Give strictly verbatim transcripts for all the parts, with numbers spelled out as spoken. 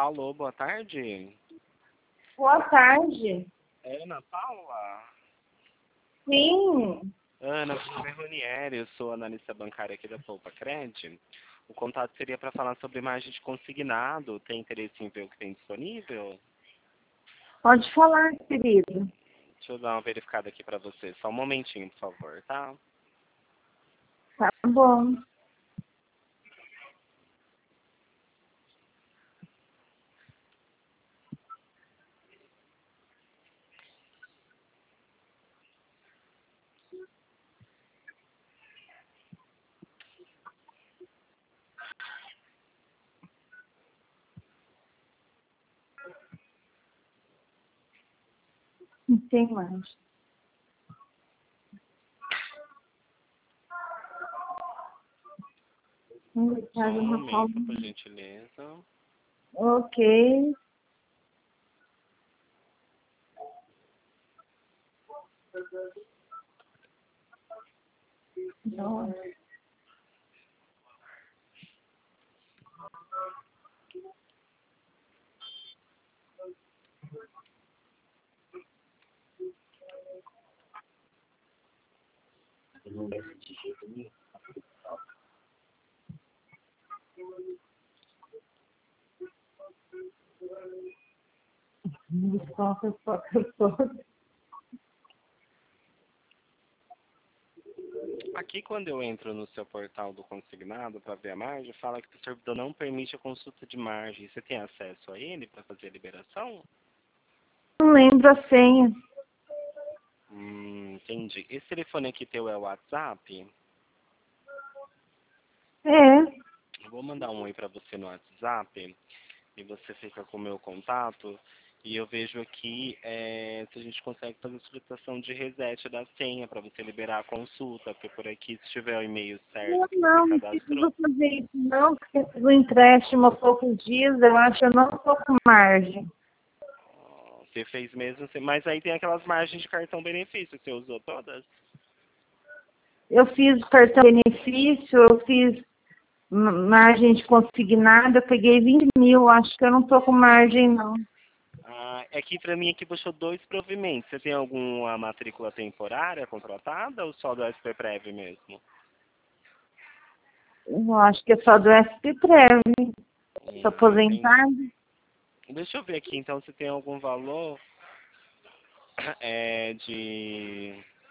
Alô, boa tarde. Boa tarde. É Ana Paula? Sim. Ana, meu nome é Ronieri, eu sou analista bancária aqui da Poupa Cred. O contato seria para falar sobre margem de consignado. Tem interesse em ver o que tem disponível? Pode falar, querido. Deixa eu dar uma verificada aqui para você. Só um momentinho, por favor, tá? Tá bom. Não tem mais. Só um momento, por gentileza. Ok. Não. Desculpa, desculpa. Aqui, quando eu entro no seu portal do consignado para ver a margem, fala que o servidor não permite a consulta de margem. Você tem acesso a ele para fazer a liberação? Não lembro a senha. Hum, entendi. Esse telefone aqui teu é o WhatsApp? É. Eu vou mandar um oi para você no WhatsApp e você fica com o meu contato. E eu vejo aqui é, se a gente consegue fazer a solicitação de reset da senha para você liberar a consulta, porque por aqui, se tiver o e-mail Não, certo que você não, não cadastrou. precisa fazer isso não, porque do empréstimo há poucos dias, eu acho que eu não estou com margem. Você fez mesmo, mas aí tem aquelas margens de cartão benefício, você usou todas? Eu fiz cartão benefício, eu fiz margem de consignado, eu peguei vinte mil, acho que eu não estou com margem não. Ah, é que para mim aqui puxou dois provimentos. Você tem alguma matrícula temporária contratada ou só do S P Prev mesmo? Eu acho que é só do S P Prev. Estou Hum, entendi. aposentada. Deixa eu ver aqui então se tem algum valor é, de,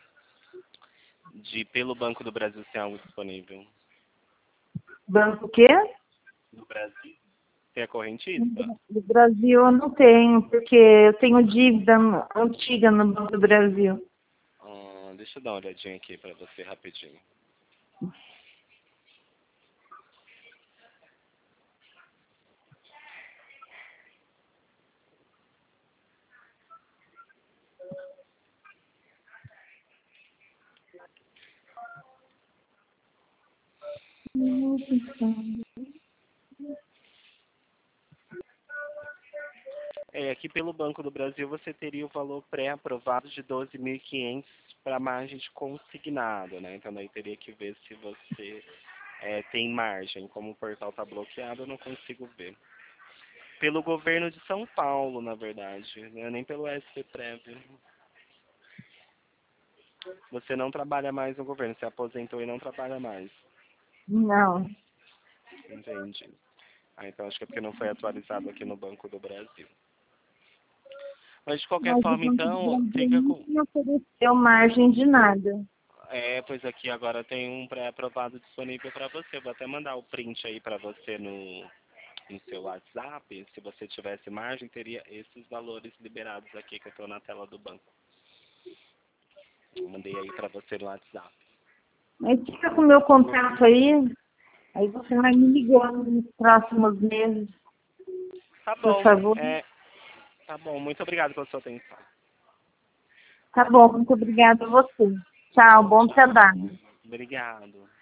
de pelo Banco do Brasil se tem algo disponível. Banco o quê? Do Brasil? Tem a correntista? Do Brasil eu não tenho, porque eu tenho dívida no- antiga no Banco do Brasil. Ah, deixa eu dar uma olhadinha aqui para você rapidinho. É, aqui pelo Banco do Brasil você teria o valor pré-aprovado de doze mil e quinhentos para margem de consignado, né? Então daí teria que ver se você é, tem margem. Como o portal está bloqueado, eu não consigo ver. Pelo governo de São Paulo, na verdade, né? Nem pelo S P Prev. Você não trabalha mais no governo, você aposentou e não trabalha mais. Não. Entendi. Ah, então acho que é porque não foi atualizado aqui no Banco do Brasil. Mas de qualquer Mas o forma, Banco do então, Brasil fica com. não ofereceu margem de nada. É, pois aqui agora tem um pré-aprovado disponível para você. Vou até mandar o print aí para você no, no seu WhatsApp. Se você tivesse margem, teria esses valores liberados aqui que eu estou na tela do banco. Eu mandei aí para você no WhatsApp. Mas fica com o meu contato aí, aí você vai me ligando nos próximos meses, Tá por bom. favor. É, tá bom. Muito obrigado pela sua atenção. Tá bom, muito obrigada a você. Tchau, bom Tchau. trabalho. Obrigado.